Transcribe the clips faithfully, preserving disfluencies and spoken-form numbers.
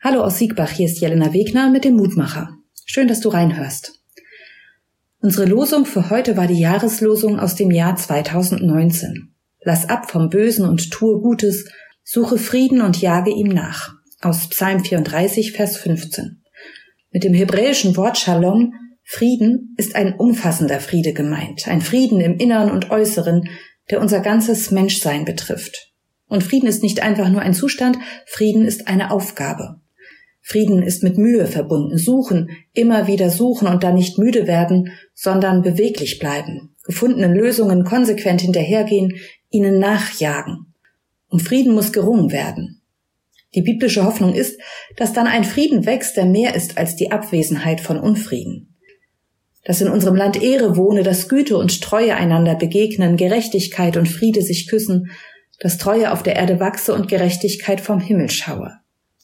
Hallo aus Siegbach, hier ist Jelena Wegner mit dem Mutmacher. Schön, dass du reinhörst. Unsere Losung für heute war die Jahreslosung aus dem Jahr zweitausendneunzehn. Lass ab vom Bösen und tue Gutes, suche Frieden und jage ihm nach. Aus Psalm vierunddreißig, Vers fünfzehn. Mit dem hebräischen Wort Shalom, Frieden, ist ein umfassender Friede gemeint. Ein Frieden im Inneren und Äußeren, der unser ganzes Menschsein betrifft. Und Frieden ist nicht einfach nur ein Zustand, Frieden ist eine Aufgabe. Frieden ist mit Mühe verbunden, suchen, immer wieder suchen und dann nicht müde werden, sondern beweglich bleiben, gefundenen Lösungen konsequent hinterhergehen, ihnen nachjagen. Um Frieden muss gerungen werden. Die biblische Hoffnung ist, dass dann ein Frieden wächst, der mehr ist als die Abwesenheit von Unfrieden. Dass in unserem Land Ehre wohne, dass Güte und Treue einander begegnen, Gerechtigkeit und Friede sich küssen, dass Treue auf der Erde wachse und Gerechtigkeit vom Himmel schaue.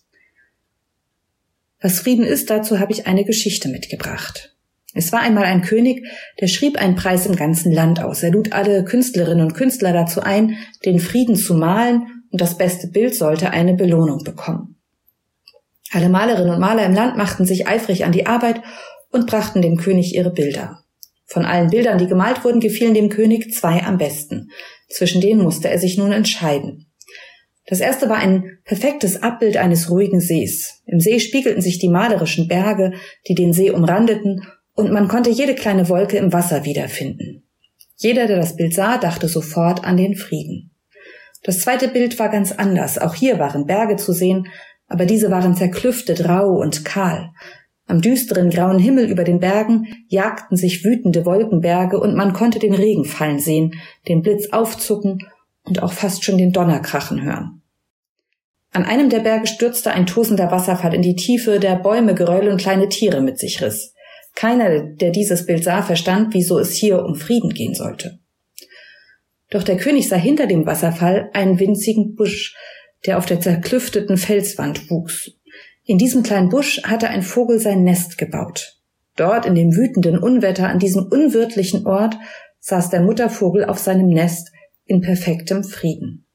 Was Frieden ist, dazu habe ich eine Geschichte mitgebracht. Es war einmal ein König, der schrieb einen Preis im ganzen Land aus. Er lud alle Künstlerinnen und Künstler dazu ein, den Frieden zu malen, und das beste Bild sollte eine Belohnung bekommen. Alle Malerinnen und Maler im Land machten sich eifrig an die Arbeit und brachten dem König ihre Bilder. Von allen Bildern, die gemalt wurden, gefielen dem König zwei am besten. Zwischen denen musste er sich nun entscheiden. Das erste war ein perfektes Abbild eines ruhigen Sees. Im See spiegelten sich die malerischen Berge, die den See umrandeten, und man konnte jede kleine Wolke im Wasser wiederfinden. Jeder, der das Bild sah, dachte sofort an den Frieden. Das zweite Bild war ganz anders. Auch hier waren Berge zu sehen, aber diese waren zerklüftet, rau und kahl. Am düsteren grauen Himmel über den Bergen jagten sich wütende Wolkenberge und man konnte den Regen fallen sehen, den Blitz aufzucken und auch fast schon den Donner krachen hören. An einem der Berge stürzte ein tosender Wasserfall in die Tiefe, der Bäume, Geröll und kleine Tiere mit sich riss. Keiner, der dieses Bild sah, verstand, wieso es hier um Frieden gehen sollte. Doch der König sah hinter dem Wasserfall einen winzigen Busch, der auf der zerklüfteten Felswand wuchs. In diesem kleinen Busch hatte ein Vogel sein Nest gebaut. Dort, in dem wütenden Unwetter, an diesem unwirtlichen Ort, saß der Muttervogel auf seinem Nest in perfektem Frieden.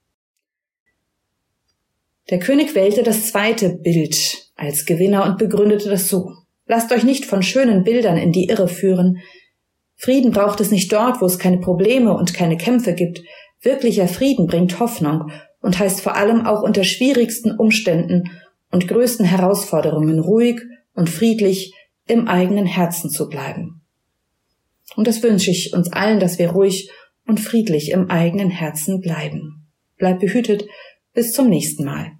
Der König wählte das zweite Bild als Gewinner und begründete das so: Lasst euch nicht von schönen Bildern in die Irre führen. Frieden braucht es nicht dort, wo es keine Probleme und keine Kämpfe gibt. Wirklicher Frieden bringt Hoffnung und heißt vor allem auch unter schwierigsten Umständen und größten Herausforderungen ruhig und friedlich im eigenen Herzen zu bleiben. Und das wünsche ich uns allen, dass wir ruhig und friedlich im eigenen Herzen bleiben. Bleib behütet, bis zum nächsten Mal.